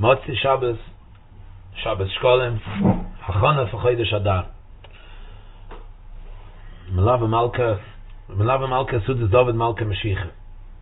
Motzi Shabbos, Shabbos Shkolim, Hachana for Chodesh Adar. Melava Malka Sudas David Malka Mashiach.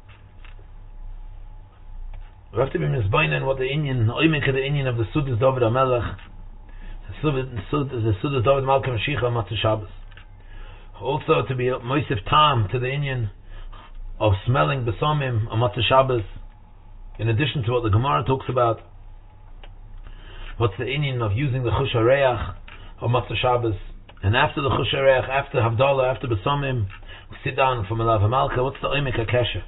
We have to be misbeinen what the Inyan, the Inyan of the Sudas David HaMelech, the Sudas David Malka Mashiach on Motzi Shabbos. Also to be Moisef Tam to the Inyan of smelling Besomim on Motzi Shabbos, in addition to what the Gemara talks about. What's the Inyan of using the Chush HaReach on Motzi Shabbos? And after the Chush HaReach, after Havdalah, after Besomim, we sit down for Melava Malka. What's the Oimek HaKesher?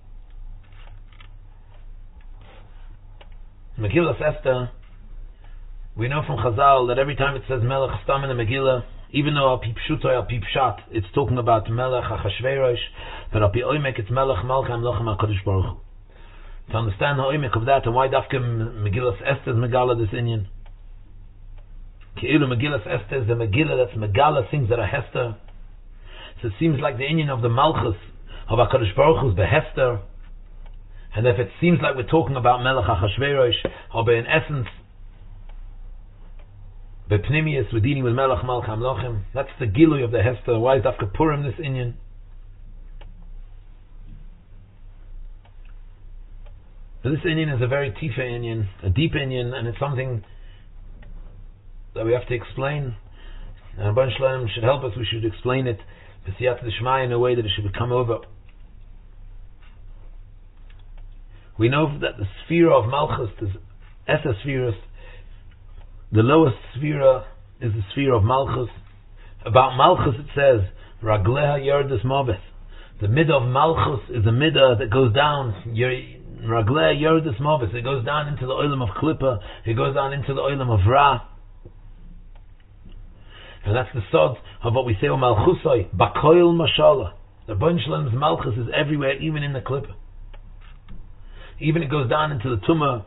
Megillah Esther, we know from Chazal that every time it says Melech Stam in the Megillah, even though Al Pi Pshuto, Al Pi Pshat, it's talking about Melech HaChashverosh, but Al Pi Oimek it's Melech Malcha Melchem HaKadosh Baruch Hu. To understand the Oimek of that and why Dafka Megillah Esther is Megala this Inyan. Ke'ilu Megillah Esther is the Megillah that's Megala, things that are Hester. So it seems like the Inyan of the Malchus of HaKadosh Baruch Hu is Behester. And if it seems like we're talking about Melech HaChashverosh, or in essence, Bepnimius, we're dealing with Melech Malcha Melchem, that's the Gilui of the Hester. Why is Dafka Purim this Inyan? So this Inyan is a very tifa Inyan, a deep Inyan, and it's something that we have to explain. And Rabban Shalom should help us. We should explain it B'siyat D'Shmai in a way that it should become over. We know that the sphere of Malchus is Esa Spheres. The lowest sphere is the sphere of Malchus. About Malchus it says, Ragleha Yerdus Mobeth. The midah of Malchus is the midah that goes down. Ragleh Yerdus Mobeth. It goes down into the oilam of Klippa. It goes down into the oilam of Ra. And that's the sod of what we say, Malchusai, Bakoil Mashallah. The Rebbeinu Shalom's Malchus is everywhere, even in the Klippa. Even it goes down into the Tumah,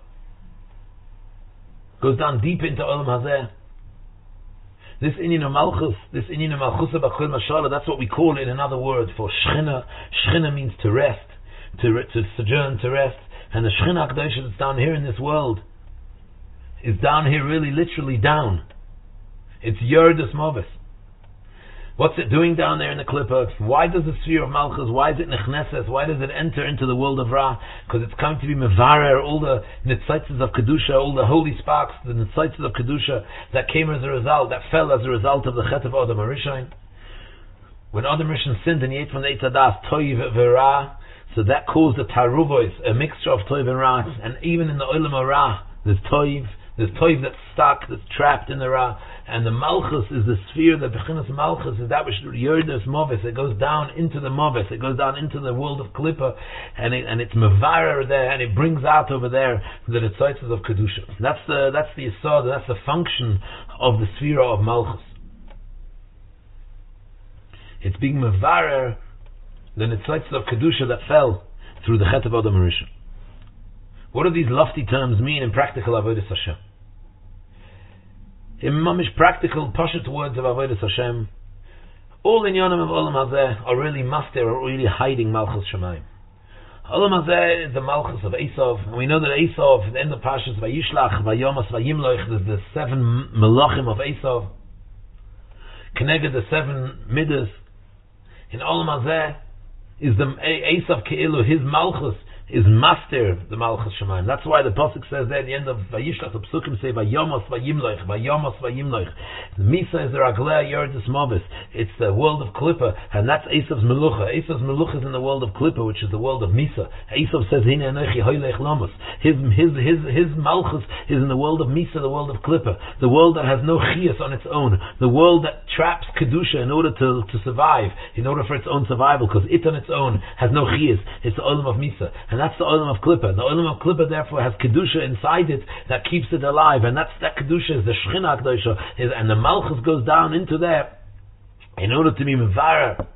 goes down deep into Olam Hazeh. This Inyan of Malchus, this Inyan of Malchusa Bakoil Mashallah, that's what we call it in another word for Shechina. Shechina means to rest, to sojourn, to rest. And the Shechina HaKadosh that's down here in this world is down here really literally down. It's Yerdus Movis. What's it doing down there in the Klippa? Why does the sphere of Malchus, why is it Nechneses? Why does it enter into the world of Ra? Because it's coming to be Mevarer, all the Nitzitzes of Kedusha, all the holy sparks, the Nitzitzes of Kedusha that came as a result, that fell as a result of the Chet of Adam HaRishon. When Adam HaRishon sinned and he ate from the Eitz Hadas, Toiv V'Ra, so that caused a Taruvois, a mixture of Toiv and Ra, and even in the Olam of Ra, there's Toiv that's stuck, that's trapped in the Ra. And the Malchus is the sphere, the Bechinas Malchus is that which Yerdus Movis, it goes down into the Movis, it goes down into the world of Klippa, and it's Mevarer there, and it brings out over there the Nitzitzes of Kedusha. That's the Yesod, that's the function of the sphere of Malchus. It's being Mevarer, the Nitzitzes of Kedusha that fell through the Chet of Adam HaRishon. What do these lofty terms mean in practical Avodas Hashem? In mamish practical Pashat words of Avodas Hashem, all in Yonim of Olam Hazeh are really master, are really hiding Malchus Shemayim. Olam Hazeh is the Malchus of Esav, and we know that Esav, at the end of Pashas Vayishlach, Vayomas, Vayimloich, there's the 7 Melachim of Esav, connected the 7 Midas. In Olam Hazeh is the Esav Ke'ilu, his Malchus is master the Malchus Shemayim. That's why the Pasuk says there at the end of Vayishlach, the Pesukim say Vayomos Vayimloich, Vayomos Vayimloich. The Misa is the Raglea Yerdus Movis. It's the world of Klippa, and that's Esav's Melucha. Esav's Melucha is in the world of Klippa, which is the world of Misa. Esav says Hine Enochi Hoylech Lamos. His Malchus is in the world of Misa, the world of Klippa, the world that has no Chias on its own, the world that traps Kedusha in order to survive, in order for its own survival, because it on its own has no Chias. It's the Olam of Misa. And that's the Olam of Klippa. The Olam of Klippa therefore has Kedusha inside it that keeps it alive. And that Kedusha is the Shechina HaKadosh. And the Malchus goes down into there in order to be Mevarer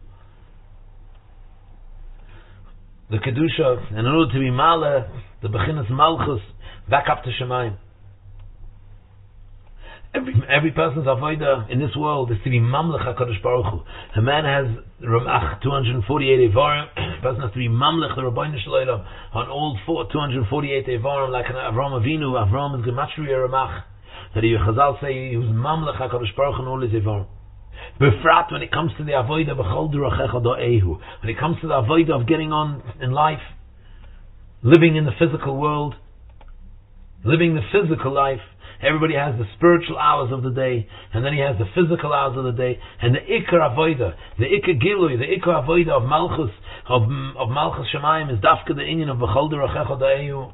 the Kedusha, and in order to be Male, the Bechinas Malchus, back up to Shemayim. Every person's avodah in this world is to be mamlech HaKadosh Baruch Hu. A man has Ramach 248 Evarim. A person has to be mamlech the Rabbeinu Shalom on all 248 Evarim, like an Avram Avinu. Avram is Gematria Ramach. That Chazal say he was mamlech HaKadosh Baruch Hu in all his Evarim. Befrat when it comes to the avodah b'chol derachecha da'ehu. When it comes to the avodah of getting on in life, living in the physical world, living the physical life. Everybody has the spiritual hours of the day, and then he has the physical hours of the day, and the ikar avodah, the ikar gilui, the ikar avodah of malchus, of malchus shemayim is dafka the inyan of b'chol derachecha da'ehu.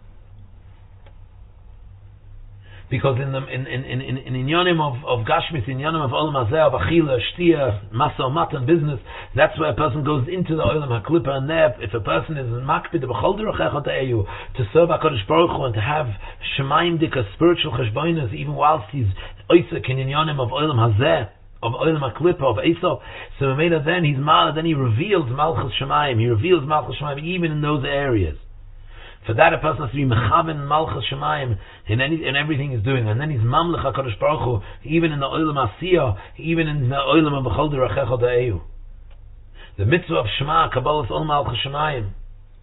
Because in inyanim of gashmis, inyanim of olam hazeh, of achila, shtia, masa, matan, business, that's where a person goes into the olam haklipa and there. If a person is makpid b'chol derachecha da'ehu to serve HaKadosh Baruch Hu and to have shemayim dika spiritual cheshbonos, even whilst he's oisek in inyanim of olam hazeh, of olam haklipa, of Esau, so Mamela then he's mal, then he reveals malchus shemayim. He reveals malchus shemayim even in those areas. For that a person has to be mechaven malchus shemayim in everything he's doing, and then he's mamlech HaKadosh Baruch Hu even in the olam asiyah, even in the olam of b'chol derachecha da'ehu. The mitzvah of Shema Kabbalas Ol Malchus Shemayim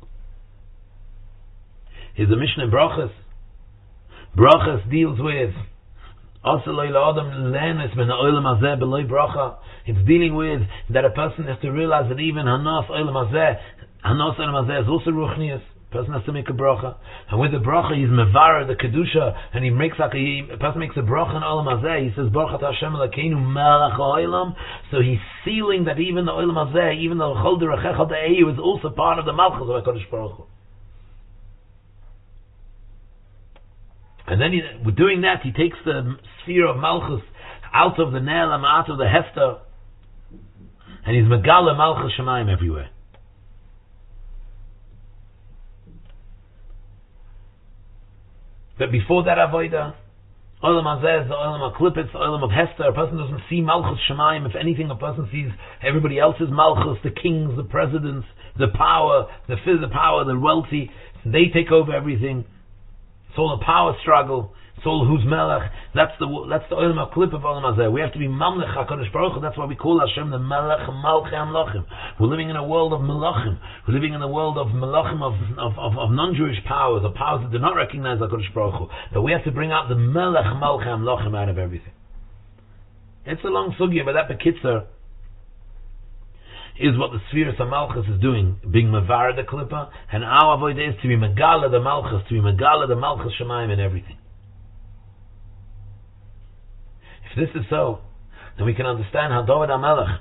is the Mishnah in Brachas. Brachas deals with Asalei la'adam le'enes ben ha'olam hazeh b'loi bracha. It's dealing with that a person has to realize that even hanas olam hazeh is also ruchnius. Person has to make a bracha, and with the bracha he's mevarer the kedusha, and he makes like a person makes a bracha in olam hazeh. He says Baruch Atah Hashem Elokeinu Melech Ha'olam. So he's sealing that even the olam hazeh, even the chol derachecha da'ehu, is also part of the malchus of HaKadosh Baruch Hu. And then with doing that, he takes the sphere of malchus out of the ne'elam, out of the hefter, and he's megala malchus shemayim everywhere. But before that avodah, olam hazeh, the olam haklipitz, the olam of Hester, a person doesn't see malchus shemayim. If anything, a person sees everybody else's malchus, the kings, the presidents, the power, the wealthy. They take over everything. It's all a power struggle. It's all who's melech. That's the olam haklip of olam hazeh. We have to be mamlech HaKadosh Baruch Hu. That's why we call Hashem the melech malchei hamlochim. We're living in a world of melachim. We're living in a world of melachim, of non-Jewish powers, of powers that do not recognize HaKadosh Baruch Hu. But we have to bring out the melech malchei hamlochim out of everything. It's a long sugya, but that bekitzer is what the sphere of Malchus is doing, being mevar the klippa, and our avodah is to be megala the Malchus, to be megala the Malchus shemayim and everything. If this is so, then we can understand how David HaMelech,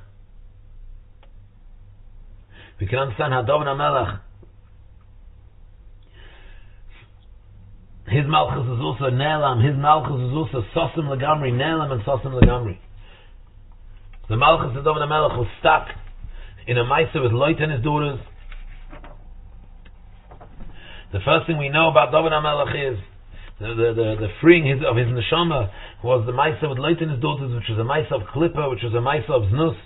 his Malchus is also Ne'elam, his Malchus is also Sosim Legamri, Ne'elam and Sosim Legamri. The Malchus of David HaMelech was stuck in a Maisa with Lot and his daughters. The first thing we know about David HaMelech is the freeing of his neshama was the Maisa with Lot and his daughters, which was a Maisa of Klippa, which was a Maisa of Znus.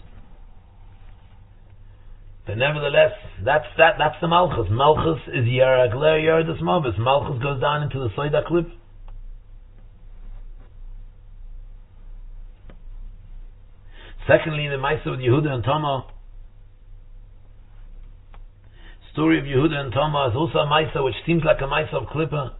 But nevertheless, that's the Malchus. Malchus is Yaragler Yardas Mavis. Malchus goes down into the Soida Klip. Secondly, the Maisa with Yehuda and Tamar. Story of Yehuda and Tamar is also a Maisa which seems like a Maisa of Klippa.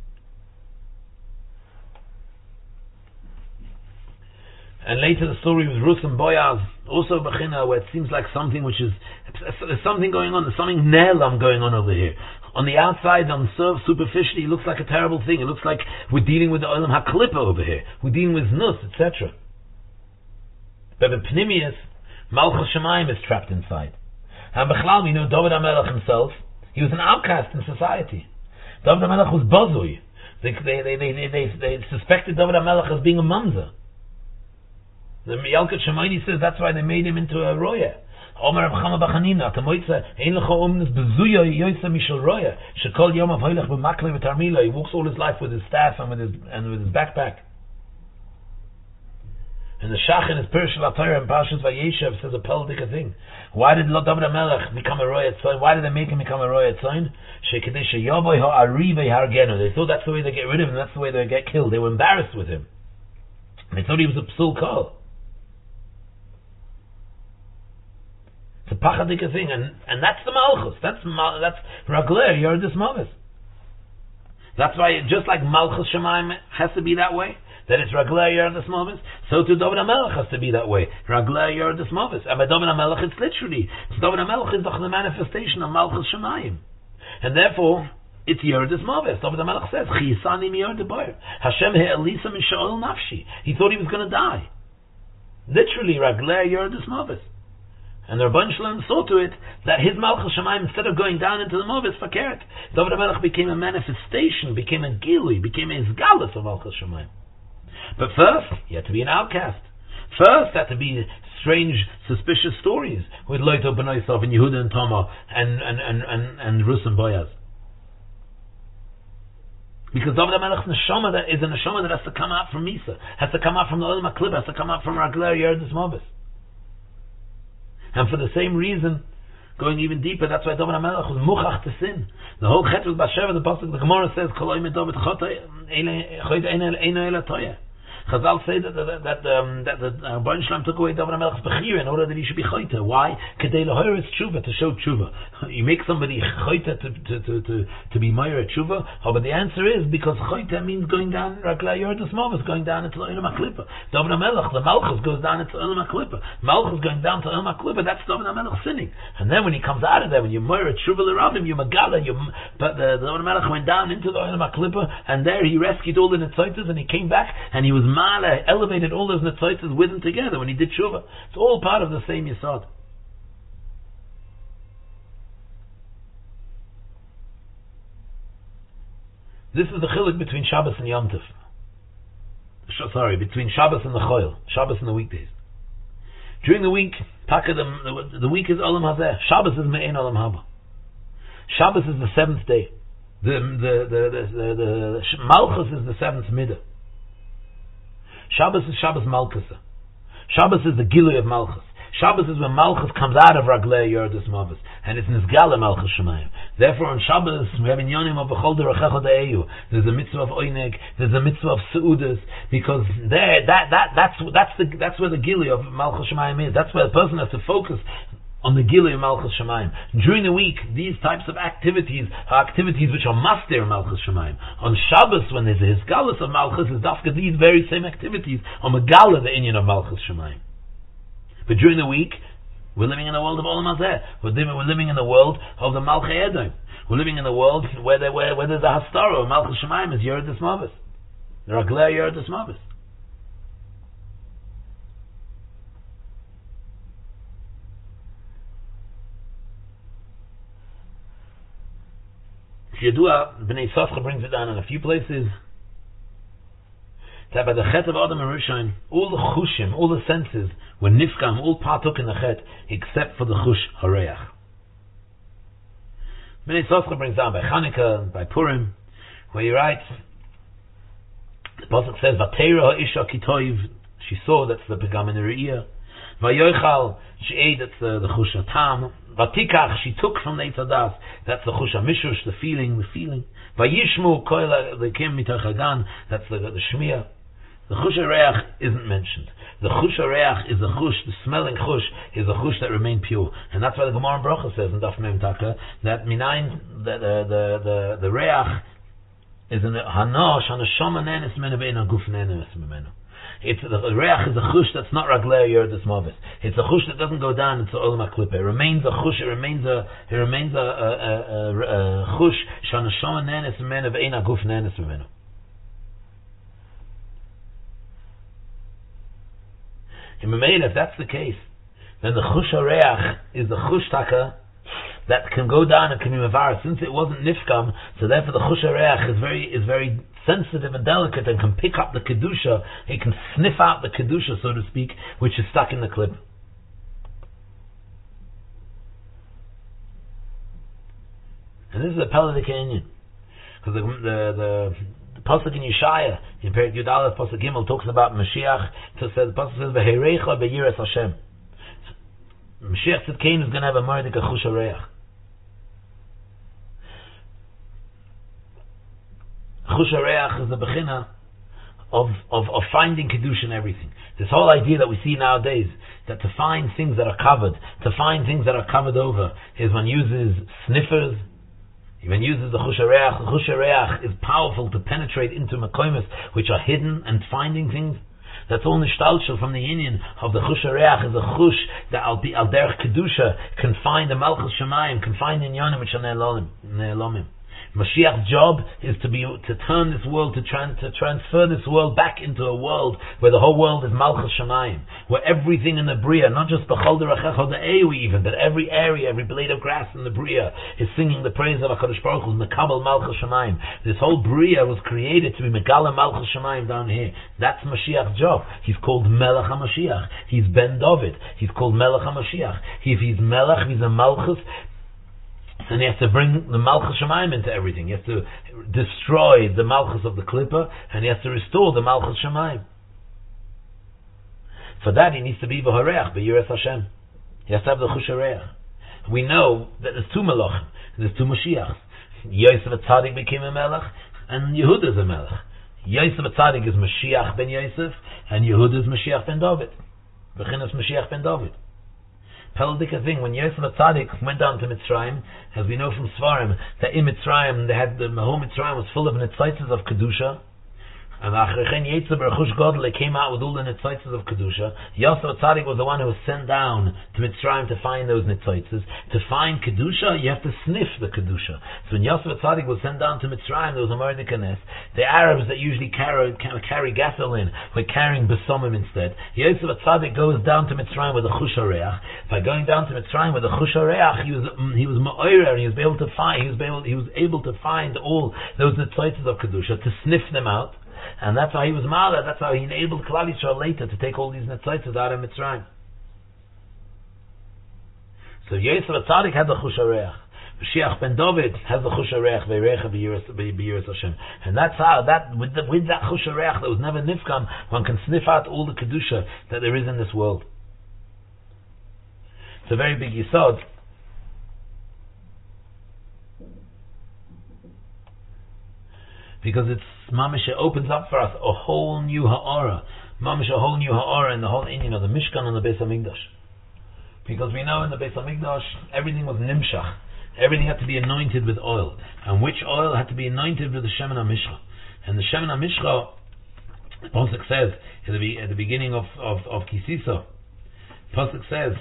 And later the story with Rus and Boaz, also Bechina, where it seems like something which is, there's something going on, there's something Ne'elam going on over here. On the outside, on superficially, it looks like a terrible thing. It looks like we're dealing with the Olam HaKlippa over here. We're dealing with Nus, etc. But the Pnimius, Malchus Shemayim is trapped inside. And Bechlal, we know David HaMelech himself, he was an outcast in society. David HaMelech was Bozui. They suspected David HaMelech as being a mamzer. The Yalkut Shemaini says that's why they made him into a roya. Omer Reb Chama Bachanina, Tamoitza, Ein Lecha Omnes Bezuya Yoysa Mishal Roya. Shekol Yom Av Hoylech B'Makle V'Tarmila. He walks all his life with his staff and with his backpack. And the Shach in his Perishal HaTorah and Parshas Vayeshev says a politic thing. Why did David HaMelech become a roya tzayin? Why did they make him become a roya tzayin? Shekidei Sheyoboy Ha'ari V'Hargenu. They thought that's the way they get rid of him. That's the way they get killed. They were embarrassed with him. They thought he was a psul kol. It's a pachadika thing, and that's the malchus. That's ragler yerdis mavis. That's why, just like malchus shemaim has to be that way, that it's ragler yerdis mavis, so too David HaMelech has to be that way. Ragler yerdis mavis. And by David HaMelech, it's literally. David HaMelech is the manifestation of malchus shemaim, and therefore it's yerdis mavis. David HaMelech says, "Chisani mi yerd boyer." Hashem he'elisa min sha'ol nafshi. He thought he was going to die. Literally, ragler yerdis mavis. And the Rabban Shalom saw to it that his Malchus Shemaim, instead of going down into the Movis Fakeret, David HaMelech became a manifestation, became a Gili, became a Izgalus of Malchus Shemaim. But first, he had to be an outcast. First, had to be strange, suspicious stories with Loito Benoisov and Yehuda and Toma and Rus and Boyaz. Because David HaMelech's neshama that is a neshama that has to come out from Misa, has to come out from the Olam HaKlib, has to come out from Ragler Yerdis Movis. And for the same reason, going even deeper, that's why David HaMelech was muchach to sin. The whole chet was Basheva, the pasuk, the Gemara says, Koloi me David chote eino ela toya. Chazal say that the Rabban Shalom took away David HaMelech's bechira in order that he should be chote. Why? Kedei lehoyer is tshuva, to show tshuva. You make somebody chote to be meir at tshuva, but the answer is because chote means going down, Ragla Yordus Mavis, going down into the Olam HaKlippa. David HaMelech, the Malchus goes down into Olam HaKlippa. Malchus going down to Olam HaKlippa, that's David HaMelech sinning. And then when he comes out of there, when you meir at tshuva l'ravim, you magala, but the David HaMelech went down into the Olam HaKlippa, and there he rescued all the Netzoitas, and he came back, and he was elevated all those Netzoitas with him together when he did tshuva. It's all part of the same yesod. This is the chiluk between Shabbos and Yom Tov. Between Shabbos and the Choil. Shabbos and the weekdays. During the week, the week is Olam Hazeh. Shabbos is Me'en Olam Haba. Shabbos is the seventh day. The Malchus is the seventh midah. Shabbos is Shabbos Malchusa. Shabbos is the Gilui of Malchus. Shabbos is when Malchus comes out of Raglei Yerdus Mavis, and it's Nizgala Malchus Shemayim. Therefore on Shabbos we have Inyonim of Bechol Derechecha De'eyu. There's a mitzvah of Oineg, there's a mitzvah of Seudas, because there, that's where the Gilui of Malchus Shemayim is. That's where the person has to focus on the Gilui of Malchus Shemayim. During the week, these types of activities are activities which are master Malchus Shemayim. On Shabbos, when there's a Hisgalus of Malchus, is dafka these very same activities on Megala, the Inyan of Malchus Shemayim. But during the week, we're living in the world of Olam Hazeh. We're living in the world of the Malchei Edom. We're living in the world where there's a Hastara of Malchus Shemayim is Yerdus Mavis. The Raglei Yerdus Mavis. Yedua, Bnei Safcha brings it down in a few places, that by the chet of Adam and Rishon, all the chushim, all the senses, were nifkam, all partook in the chet, except for the chush hareach. Bnei Safcha brings down by Chanukah, by Purim, where he writes, the pasuk says, Vatera ha'isha kitoiv, she saw, that's the pegam in the re'iyah, Vayochal, she ate, that's the chush hatam, Vatikach, she took from the Eitzadas, that's the Chush HaMishush, the feeling. Vayishmu, Koila, the Kim Mitach Hagan, that's the Shmiya. The Chush HaReach isn't mentioned. The Chush HaReach is the Chush, the smelling Chush, is a Chush that remained pure. And that's why the Gemara in Bracha says in Daf Mem Taka, that Minayin, the Reach, is an Hanosh, Hanashoma Nenes Mena Be'ena Guf Nenes Mena. It's the reach is a chush that's not raglei yerdus mavis. It's a chush that doesn't go down into olam haklipa. It remains a chush. It remains a chush. Shanashama nenes mena ve'ena guf nenes mena. In Mamela, if that's the case, then the chush hareach is the chush taka that can go down and can be mavar. Since it wasn't nifkam, so therefore the chush hareach is very sensitive and delicate and can pick up the kedusha. It can sniff out the kedusha, so to speak, which is stuck in the clip. And this is a Pele Canyon, because the pasuk in Yeshaya in Perek Yud Aleph pasuk Gimel talks about Mashiach. The pasuk says v'heirecha beyiras Hashem. Mashiach Tzidkein is going to have a mardik a chush hareach. Chush hareach is the bechina of finding Kedusha in everything. This whole idea that we see nowadays, that to find things that are covered, to find things that are covered over, is one uses sniffers, one uses the Chush HaReach. The Chush HaReach is powerful to penetrate into Mekoimus, which are hidden, and finding things. That's all nishtalshel from the union of the Chush HaReach is a chush that al derech Kedusha can find the Malchus Shemayim, can find Inyanim which are Ne'elomim. Mashiach's job is to turn this world, to transfer this world back into a world where the whole world is Malchus Shemayim, where everything in the Bria, not just B'chol Derechecha De'eu even, but every area, every blade of grass in the Bria is singing the praise of HaKadosh Baruch Hu, Mekabel Malchus Shemayim. This whole Bria was created to be Megala Malchus Shemayim down here. That's Mashiach's job. He's called Melech HaMashiach. He's Ben David. He's called Melech HaMashiach. If he's Melech, he's a Malchus. And he has to bring the Malchus Shemayim into everything. He has to destroy the Malchus of the Klippa, and he has to restore the Malchus Shemayim. For that he needs to be V'Horeach, B'Yiras Hashem. He has to have the Chush HaReach. We know that there's two Melachim, there's two Mashiachs. Yosef HaTzadik became a Melech, and Yehuda is a Melech. Yosef HaTzadik is Mashiach ben Yosef, and Yehuda is Mashiach ben David. B'chinas Mashiach ben David. Peladika thing, when Yosef HaTzadik went down to Mitzrayim, as we know from Svarim, that in Mitzrayim, the whole Mitzrayim was full of nitzitzes of Kedusha, and Achrechen Yetzer B'Rechush Godel, they came out with all the nitzitzes of Kedusha. Yosef HaTzadik was the one who was sent down to Mitzrayim to find those nitzitzes. To find Kedusha, you have to sniff the Kedusha. So when Yosef HaTzadik was sent down to Mitzrayim, there was a Mordekanes. The Arabs that usually carry gasoline were carrying besomim instead. Yosef HaTzadik goes down to Mitzrayim with a Chush HaReach. By going down to Mitzrayim with a Chush HaReach, he was ma'orer, and he was able to find all those nitzitzes of Kedusha, to sniff them out. And that's how he was Ma'ala, that's how he enabled Klal Yisrael later to take all these netzitzes out of Mitzrayim. So Yosef HaTzadik had the Chush HaReach. Mashiach ben David has the Chush HaReach, V'Yirecha B'Yiras Hashem. And that's how, with that Chush HaReach that was never nifkam, one can sniff out all the Kedusha that there is in this world. It's a very big yisod. Because it's Mamish, it opens up for us a whole new ha'ara. Mamish, a whole new ha'ara in the whole Indian of the Mishkan and the Beis HaMikdash. Because we know in the Beis HaMikdash, everything was nimshach. Everything had to be anointed with oil. And which oil had to be anointed with the Shemen HaMishcha. And the Shemen HaMishcha, Pasuk says, at the beginning of Kisisa, Pasuk says,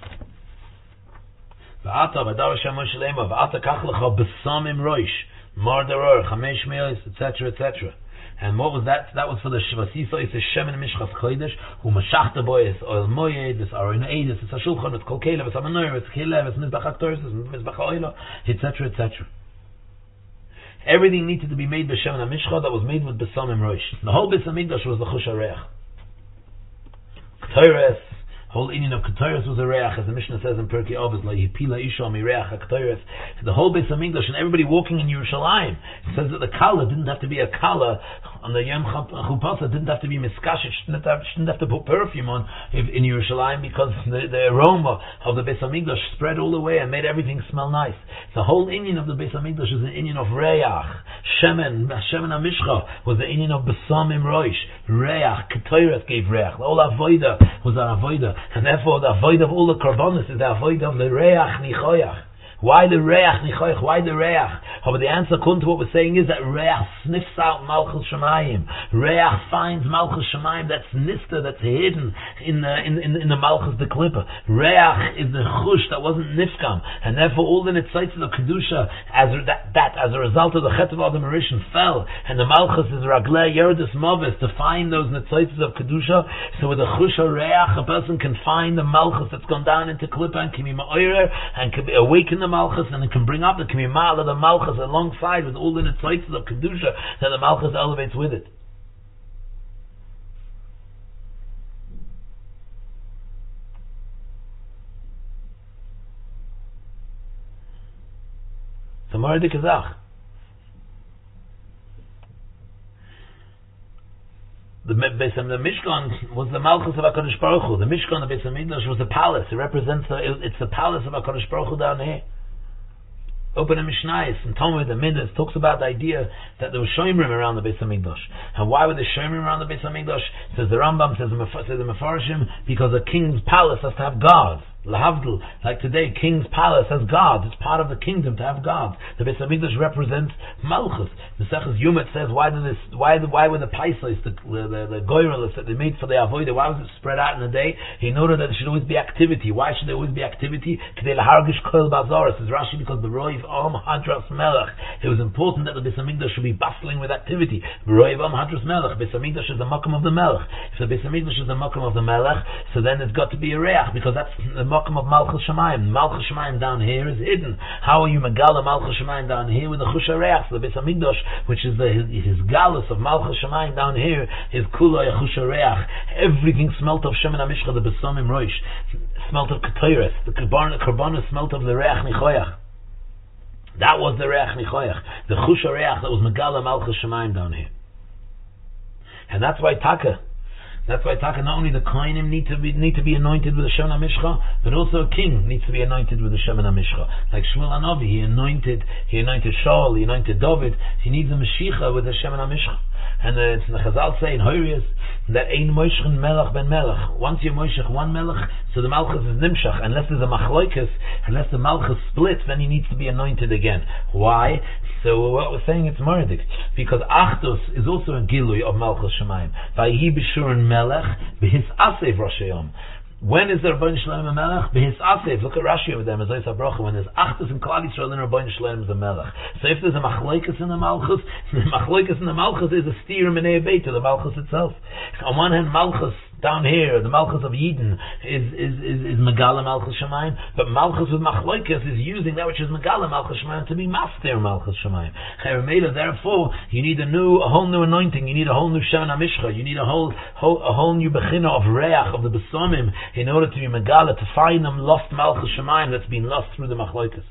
V'ata v'dar Hashem Moshe Leima, v'ata kach lecha b'samim roish, Mardaror, Chamesh Meos, etc., etc. And what was that? That was for the Shvasisa, it's a Shemen Mishchas Kodesh, who Mashachta Boy, it's Oil Moyed, it's Aron Eid, it's a Shulchan, it's Kol Kelev, it's Amanoir, it's Kilev, it's Mizbach HaKtoros, it's Mizbach HaOilo, etc., etc. Everything needed to be made by Shemen HaMishcha that was made with Besamim Roish. The whole Beis HaMikdash was the Chush HaReach. Ktoros, whole Indian of Ketores was a reach, as the Mishnah says in Pirkei Avos, like Yipila Isha Mireach HaKetores. The whole Beis HaMikdash and everybody walking in Yerushalayim, it says that the kala didn't have to be a kala on the Yom Chupasa, didn't have to be miskashet, shouldn't have to put perfume on in Yerushalayim, because the aroma of the Beis HaMikdash spread all the way and made everything smell nice. The whole Indian of the Beis HaMikdash is an Indian of reach. Shemen HaMishcha was the Indian of Besamim Roish. Reach, Ketores gave reach. The whole Avoida was our Avoida. And therefore the avoid of all the korbanos is the avoid of the reach nichoyach. Why the reach nichoyach? Why the reach? But the answer according to what we're saying is that reach sniffs out Malchus Shemayim. Reach finds Malchus Shemayim that's nista, that's hidden in the Malchus the Klippa. Reach is the chush that wasn't nifkam, and therefore all the nitzitzes of kedusha as a result of the chet of Adam Rishon fell, and the Malchus is raglei yerdus mavis to find those nitzitzes of kedusha. So with the chush reach, a person can find the Malchus that's gone down into Klippa and can be ma'orer and can awaken the Malchus, and it can bring up the K'mima'ala the Malchus alongside with all the nitzitzes of Kedusha that the Malchus elevates with it. So Mardi Kazach. The Mishkan was the Malchus of HaKadosh Baruch Hu. The Mishkan of Beis HaMikdash was the palace. It represents it's the palace of HaKadosh Baruch Hu down here. Open a Mishnayos and Talmud and Midas talks about the idea that there was Shomerim around the Beis Hamikdash. And why were there Shomerim around the Beis Hamikdash? Says the Rambam, says the Mefarshim, because a king's palace has to have guards. Lahavdil, like today, king's palace has guards. It's part of the kingdom to have guards. The Beis Hamikdash represents Malchus. The Seches Yumet says, why were the paisos, the goyrelis that they made for the avodah, why was it spread out in the day? He noted that there should always be activity. Why should there always be activity? K'dei lahargish kol bazar, says Rashi, because the Roiv Am Hadras Melech. It was important that the Beis Hamikdash should be bustling with activity. Roiv Am Hadras Melech. Beis Hamikdash is the makom of the Melech. If the Beis Hamikdash is the makom of the Melech, so then it's got to be a reach, because that's the makom of Malchus Shemayim. Malchus Shemayim down here is hidden. How are you megala Malchus Shemayim down here with the Chusha Reach? The Beis Hamikdash, which is his galus of Malchus Shemayim down here, is Kula Chusha Reach. Everything smelt of Shemen HaMishcha, the Besamim Roish, smelt of Ketores, the Karbonis smelt of the Reach Nichoyach. That was the Reach Nichoyach, the Chusha Reach that was megala Malchus Shemayim down here. And that's why Taka, not only the Kohanim need to be anointed with the Shemen HaMishcha, but also a king needs to be anointed with the Shemen HaMishcha. Like Shmuel Hanavi, he anointed Shaul, he anointed David. He needs a Mashiach with the Shemen HaMishcha. And the Chazal say in Hoyrius that ein moishchen melech ben melech. Once you moishech one melech, so the malchus is nimshach. Unless there's a machloikus, unless the malchus splits, then he needs to be anointed again. Why? So what we're saying, it's Mordik, because Achdus is also a gilui of Malchus Shemayim. Vayhi b'shurin melech b'his asev Rosh Hayom. When is the Rabbeinu Shalom a Melech? B'his asev. Look at Rashi over there, Mezayis HaBracha. When there's Achdus in Klal Yisrael, then Rabbeinu Shalom is a Melech. So if there's a Machloikus in the Malchus, the Machloikus in the Malchus is a steer Minei Beita, the Malchus itself. On one hand, Malchus down here, the Malchus of Eden is Megala Malchus Shemayim, but Malchus with Machloikus is using that which is Megala Malchus Shemayim to be Master Malchus Shemayim. Therefore, you need a whole new anointing. You need a whole new Shemen HaMishcha. You need a whole new Bechina of Reach, of the Besamim, in order to be Megala, to find them lost Malchus Shemayim that's been lost through the Machloikus.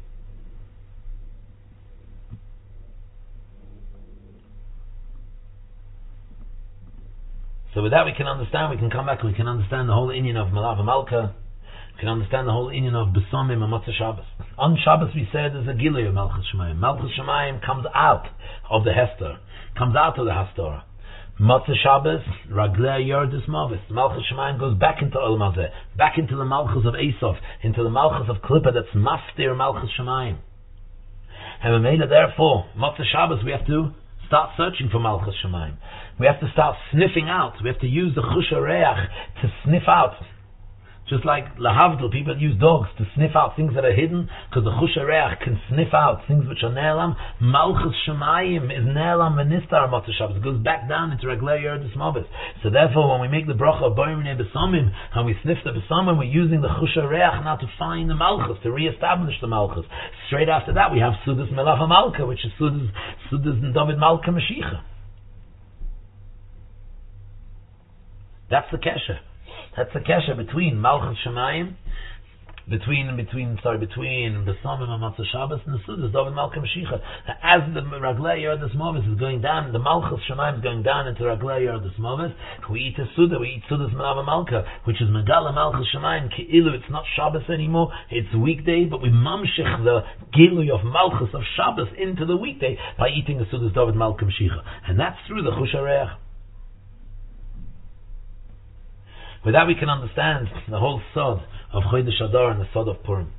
So with that we can understand, we can come back and we can understand the whole inyan of Malav Malka, we can understand the whole inyan of Besamim and Matzah Shabbos. On Shabbos we said there's a Gilui of Malchus Shemayim. Malchus Shemayim comes out of the Hester, comes out of the Hastorah. Matzah Shabbos, Raglei Yordus Mavis. Malchus Shemayim goes back into Olam Hazeh, back into the Malchus of Esav, into the Malchus of Klippa that's Maftir Malchus Shemayim. And therefore, Matzah Shabbos we have to start searching for Malchus Shemayim. We have to start sniffing out. We have to use the Chusha Reach to sniff out. Just like Lahavdil, people use dogs to sniff out things that are hidden, because the Chusha Reach can sniff out things which are Ne'elam. Malchus Shemayim is Ne'elam V'nistar Matzah Shabbos. It goes back down into Raglei Yordus Mavis. So therefore, when we make the bracha of Borim Minei Besamim, and we sniff the Besamim, we're using the Chusha Reach now to find the Malchus, to re-establish the Malchus. Straight after that, we have Sudas Melav HaMalka, which is Sudas David Malka Mashiach. That's the kesher. That's the kesher between Malchus Shemayim, between Besamim and Matzah Shabbos and the Sudas David Malka Mashiach. As the Raglei Yordus Mavis is going down, the Malchus Shemayim is going down into Raglei Yordus Mavis. We eat a Suda, we eat Sudas Melav Malka, which is Megala Malchus Shemayim. Ki'ilu, it's not Shabbos anymore, it's weekday, but we mamshich the Gilui of Malchus of Shabbos into the weekday by eating the Sudas David Malka Mashiach. And that's through the Chusha Reach. With that we can understand the whole sod of Chodesh Adar and the sod of Purim.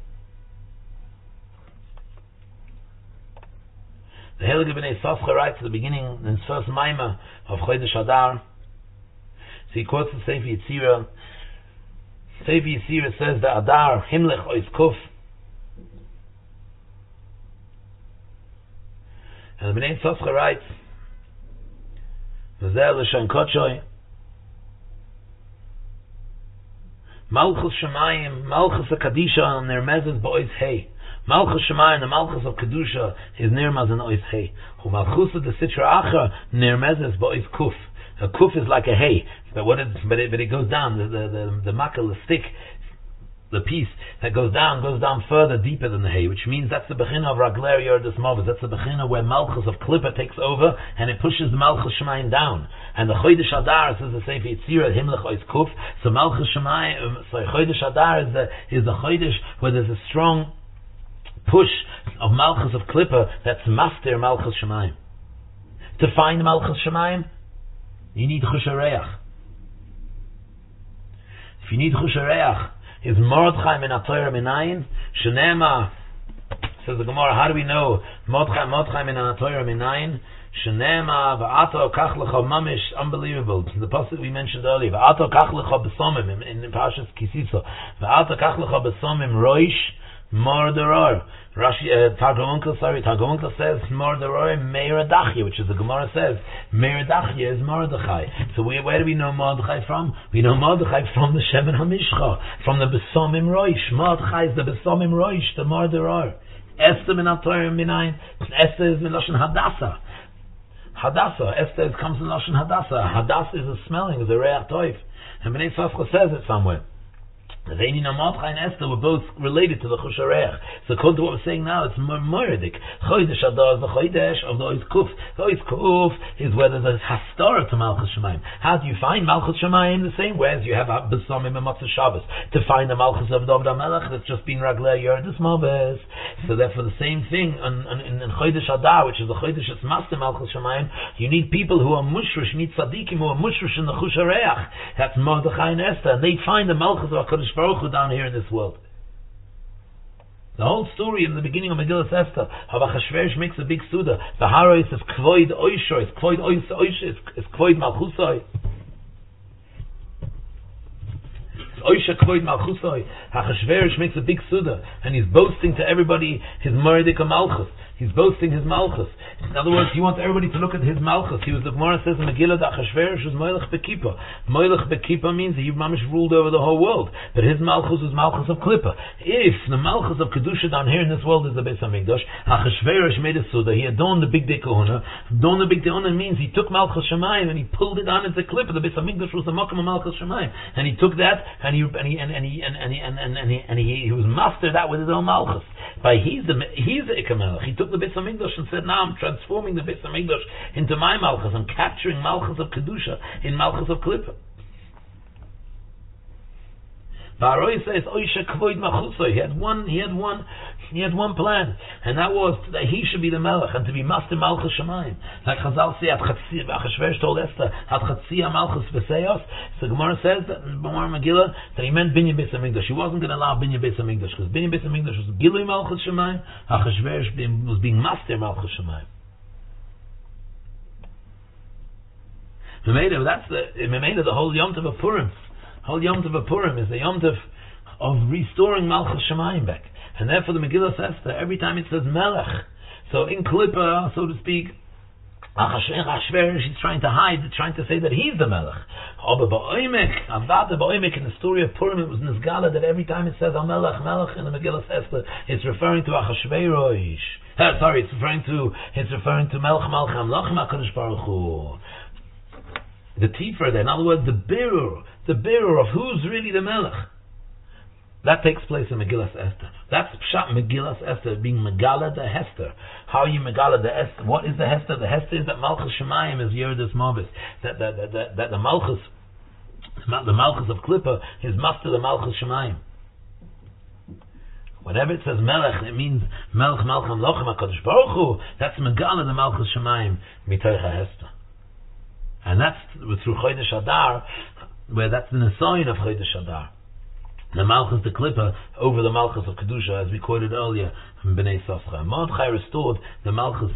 The Heilige Bnei Safcha writes at the beginning in his first Maimah of Chodesh Adar. So he quotes the Sefer Yetzirah. Sefer Yetzirah says that Adar Himlech Ois Kuf. And the Bnei Safcha writes, V'zeh l'shan kotshoi, Malchus Shemayim, Malchus HaKadisha, and Nirmezes ba'ois hei. Malchus Shemayim, the Malchus of Kedusha, is Nirmaz and ois hei. Hu Malchus of the Sitra Acha, Nirmezes ba'ois kuf. A kuf is like a hay, but it goes down. The makel, the stick, the piece that goes down further, deeper than the hay, which means that's the bechina of Raglei Yordus Mavis. That's the bechina where Malchus of Klippa takes over and it pushes the Malchus Shemayim down. And the Chodesh Adar, says the Sefer Yetzirah, Himlech Ois Kuf. So Malchus Shemayim, Chodesh Adar is the Chodesh where there's a strong push of Malchus of Klippa that's master Malchus Shemayim. To find Malchus Shemayim, you need Chushareach. If you need Chushareach, is Mordechai min HaTorah minayin? Shenema, says the Gemara, how do we know Mordechai min HaTorah minayin? Shenema v'ato kach lecha mamish, unbelievable. The pasuk we mentioned earlier, v'ato kach lecha b'somim in Parshas Kisisa, v'ato kach lecha b'somim roish morderar. Rashi Targum says morderar meiradachya, which is the Gemara says meiradachya is Mordechai. So where do we know Mordechai from? We know Mordechai from the Shemen HaMishcha, from the b'somim roish. Mordechai is the b'somim roish, the morderar. Esther min HaTorah minayin. Esther is min lashon Hadassah. Hadassah, Esther comes in Lashon Hadassah. Hadassah is a smelling, is a reach toif. And Bnei Safra says it somewhere. Zainin Mordechai and Esther were both related to the Chushareach. So according to what we're saying now, it's Moiridik. Chodesh Adar is the Chodesh of the Ois Kuf. The Ois Kuf is where there's a Hastara to Malchus Shemayim. How do you find Malchus Shemayim? The same way as you have B'Somim and Matzah Shabbos. To find the Malchus of David HaMelech that's just been Raglei Yerdus Mobes. So therefore the same thing in Chodesh Adar, which is the Chodesh that's Master Malchus Shemayim, you need people who are Mushrish, you need Tzadikim who are Mushrish in the Chushareach. That's Mordechai and Esther. And they find the Malchus of HaKadosh Baruch Hu down here in this world. The whole story in the beginning of Megillas Esther, how Achashverosh makes a big suda. The Harois is Kvoid Oisho, it's Kvoid Oisho, it's Kvoid Malchusoi. It's Oisha Kvoid Malchusoi. Achashverosh makes a big suda, and he's boasting to everybody his Mordecai Malchus. He's boasting his Malchus. In other words, he wants everybody to look at his Malchus. The Gemara says in Megillah that Achashverosh was Moilech Bekippah. Moilech Bekippah means that he mamish ruled over the whole world. But his Malchus was Malchus of Klippa. If the Malchus of Kedusha down here in this world is the Beis HaMikdash, Achashverosh made a Suda. He adorned the Big Day Kahuna. Adorned the Big Day Kahuna means he took Malchus Shemayim and he pulled it on into Klippa. The Beis HaMikdash was the Makam of Malchus Shemayim. And he took that and he was mastered that with his own Malchus. By he's the Ikamelech. He took the Beis HaMikdash and said, now I'm transforming the Beis HaMikdash into my Malchus. I'm capturing Malchus of Kedusha in Malchus of Klippa. Baroi says, Oisha Kvoid Malchusoi. He had one plan, and that was that he should be the Melech and to be Master Malchus Shemayim. Like Chazal say, Achashverosh told Esther, Ad Chatzia Malchus V'Seyos. So Gemara says that in Gemara Megillah that he meant Binyan Beis HaMikdash. He wasn't going to allow Binyan Beis HaMikdash because Binyan Beis HaMikdash was Gilui Malchus Shemayim. Achashverosh was being Master Malchus Shemayim. That's the whole Yom Tov of Purim. Whole Yom Tov of Purim is the Yom Tov of restoring Malchus Shemayim back. And therefore the Megillah Esther, every time it says Melech, so in Klippa, so to speak, Achashverosh is trying to hide, trying to say that he's the Melech. Aber ba'oimek, in the story of Purim, it was Nizgala that every time it says Melech, Melech in the Megillah Esther, it's referring to Achashverosh. It's referring to Melech Malchei Amlachim HaKadosh Baruch Hu. The Tifer, in other words, the bearer of who's really the Melech. That takes place in Megillas Esther. That's Pshat Megillas Esther, being Megala the Hester. How are you Megala the Esther? What is the Hester? The Hester is that Malchus Shemayim is Yerdus Mobis. That the Malchus of Klippa is Master the Malchus Shemayim. Whenever it says Melech, it means Melech Malcham Lochem HaKadosh Baruch Hu. That's Megala the Malchus Shemayim Mitoich HaHester. And that's through Chodesh Adar, where that's the Nesoin of Chodesh Adar. The Malchus the Klippa over the Malchus of Kedusha, as we quoted earlier from Bnei Safra. Mordechai restored the Malchus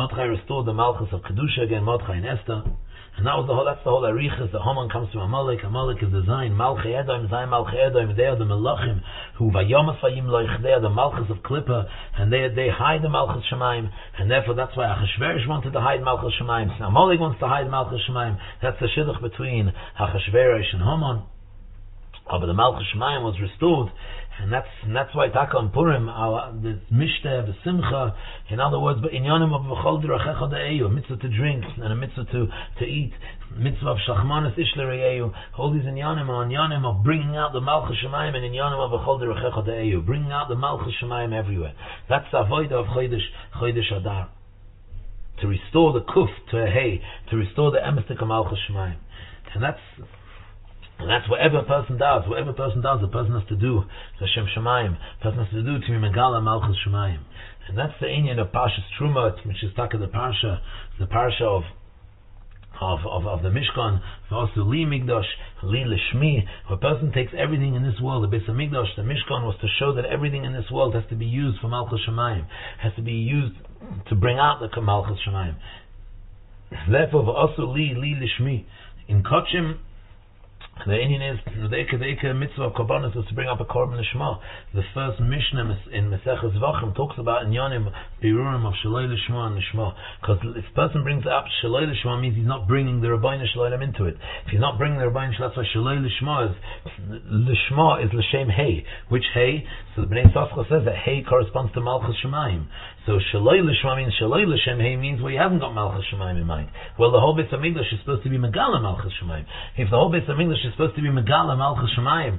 of Kedusha again, Mordechai and Esther. And that's the whole Arichas. The Haman comes to Amalek. Amalek is the Zayin. Malchei Edom, Zayin Malchei Edom. They are the Melachim who Vayomas Vayim Loich. They are the Malchus of Klippa, and they hide the Malchus Shemayim. And therefore, that's why Achashverosh wanted to hide Malchus Shemayim. So Amalek wants to hide Malchus Shemayim. That's the shidduch between Achashverosh and Haman. But the Malchus Shemayim was restored, and that's why Taka on Purim, the Mishteh, the Simcha, in other words, but in Yonim of V'chol D'rachecha De'eyu, a mitzvah to drink and a mitzvah to eat, mitzvah of Shachmanas Ishlereyu, all these in Yonim of bringing out the Malchus Shemayim, and in Yonim of V'chol D'rachecha De'eyu, bringing out the Malchus Shemayim everywhere. That's the avodah of Chodesh Adar, to restore the Kuf to a Hey, to restore the Emes to Malchus Shemayim, and And that's whatever a person does, the person has to do to Hashem Shemayim. The person has to do to be Megala Malchus Shemayim. And that's the inyan of Parshas Truma, which is taka the parsha of the Mishkan, also Li Migdash, Li Lishmi. A person takes everything in this world, the Beis Hamikdash, the Mishkan was to show that everything in this world has to be used for Malchus Shemayim, has to be used to bring out the Malchus Shemayim. Therefore, also Li Lishmi. In Kochim, the Indian is the mitzvah of korbanos is to bring up a korban lishma. The first Mishnah in Maseches Zvachim talks about inyanim birurim of shaloi lishma and lishma. Because if a person brings up shaloi lishma, means he's not bringing the Rabbeinu Shalom into it. If he's not bringing the Rabbeinu Shalom, that's why shaloi lishma is l'shem hay. Which hay? So the Bnei Sascha says that hay corresponds to Malchus Shemayim. So shaloi lishma means shaloi l'shem hay means where he hasn't got Malchus Shemayim in mind. Well, the whole Beis Hamikdash is supposed to be Megala Malchus Shemayim. If the whole Beis Hamikdash is supposed to be Megala Malchus Shemayim,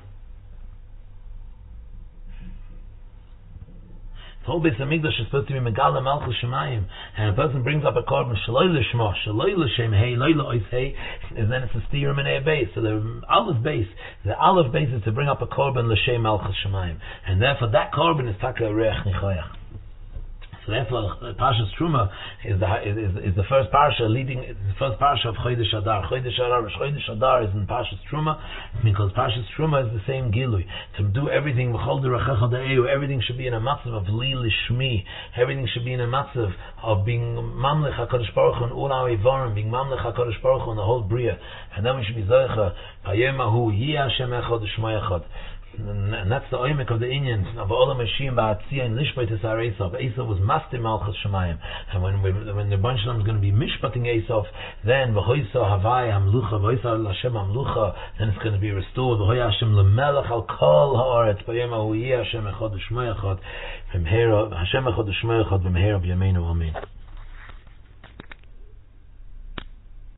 the whole Beis Hamikdash is supposed to be Megala Malchus Shemayim, and a person brings up a korban shaloi l'shma, shaloi l'shem hay, loi l'ois hay, and then it's a stirum in a base. So the aleph base is to bring up a korban l'shem Malchus Shemayim, and therefore that korban is taka reach nichoyach. So therefore, Parshas Truma is the first parsha of Chodesh Adar. Chodesh Adar is in Parshas Truma because Parshas Truma is the same Gilui. To do everything, everything should be in a matzav of Li Lishmi. Everything should be in a matzav of being Mamlech HaKadosh Baruch Hu and Ulam Eivarim, being Mamlech HaKadosh Baruch Hu and the whole Bria. And then we should be Zoicha, Payemahu, Yi Hashem Echad, Shmo Echad. And that's the oimek of the Inyan of Olam Hashim Ba'atzia and Lishbaitis Har Esav. Esav was Master Malchus Shemayim, and when the Rebbeinu Shalom is going to be mishpating Esav, then V'hoisa Havai Hamlucha V'hoisa L'Hashem Hamlucha, then it's going to be restored. V'hoya Hashem L'Melech Al Kol Haaretz B'yema Hu Yi Hashem Echad U'Shmo Echad V'mheira Hashem Echad U'Shmo Echad V'mheira B'yameinu Amen.